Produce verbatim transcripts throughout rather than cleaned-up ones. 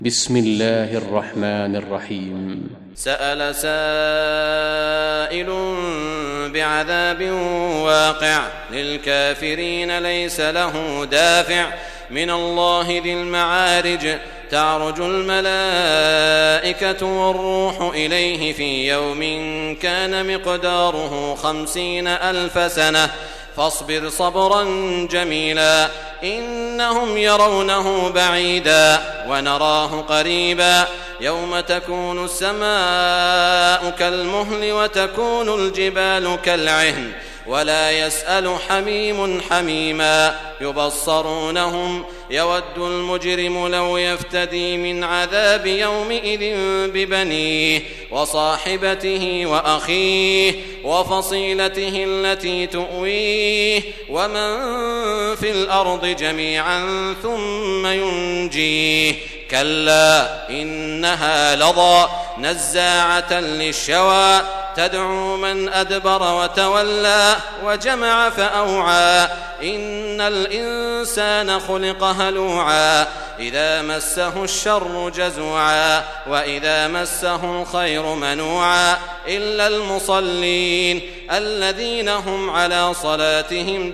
بسم الله الرحمن الرحيم. سأل سائل بعذاب واقع للكافرين ليس له دافع من الله ذي المعارج تعرج الملائكة والروح إليه في يوم كان مقداره خمسين ألف سنة فاصبر صبرا جميلا إنهم يرونه بعيدا ونراه قريبا يوم تكون السماء كالمهل وتكون الجبال كالعهن ولا يسأل حميم حميما يبصرونهم يود المجرم لو يفتدي من عذاب يومئذ ببنيه وصاحبته وأخيه وفصيلته التي تؤويه ومن في الأرض جميعا ثم ينجيه كلا إنها لظى نزاعة للشوى تدعو من أدبر وتولى وجمع فأوعى إن الإنسان خلق هلوعا إذا مسه الشر جزوعا وإذا مسه الخير منوعا إلا المصلين الذين هم على صلاتهم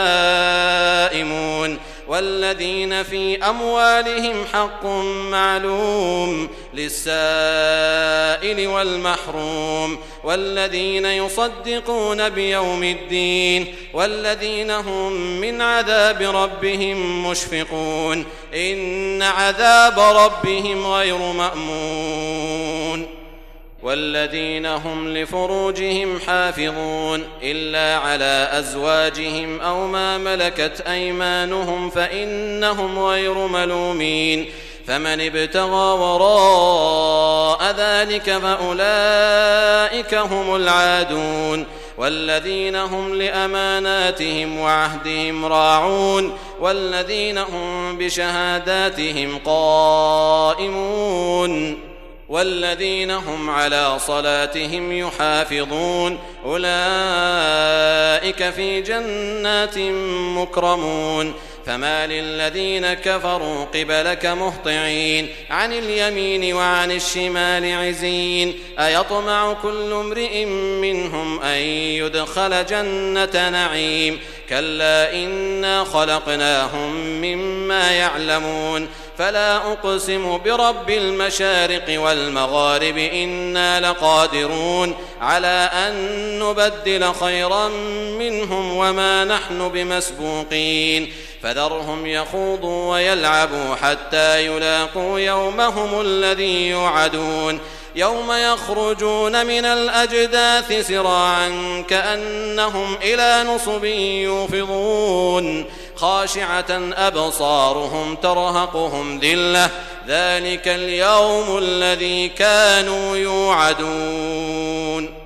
دائمون والذين في أموالهم حق معلوم للسائل والمحروم والذين يصدقون بيوم الدين والذين هم من عذاب ربهم مشفقون إن عذاب ربهم غير مأمون والذين هم لفروجهم حافظون إلا على أزواجهم أو ما ملكت أيمانهم فإنهم غير ملومين فمن ابتغى وراء ذلك فأولئك هم العادون والذين هم لأماناتهم وعهدهم راعون والذين هم بشهاداتهم قائمون والذين هم على صلاتهم يحافظون أولئك في جنات مكرمون فما للذين كفروا قبلك مهطعين عن اليمين وعن الشمال عزين أيطمع كل امرئ منهم أن يدخل جنة نعيم كلا إنا خلقناهم مما يعلمون فلا أقسم برب المشارق والمغارب إنا لقادرون على أن نبدل خيرا منهم وما نحن بمسبوقين فذرهم يخوضوا ويلعبوا حتى يلاقوا يومهم الذي يوعدون يوم يخرجون من الأجداث سراعا كأنهم إلى نصب يوفضون خاشعة أبصارهم ترهقهم ذلة ذلك اليوم الذي كانوا يوعدون.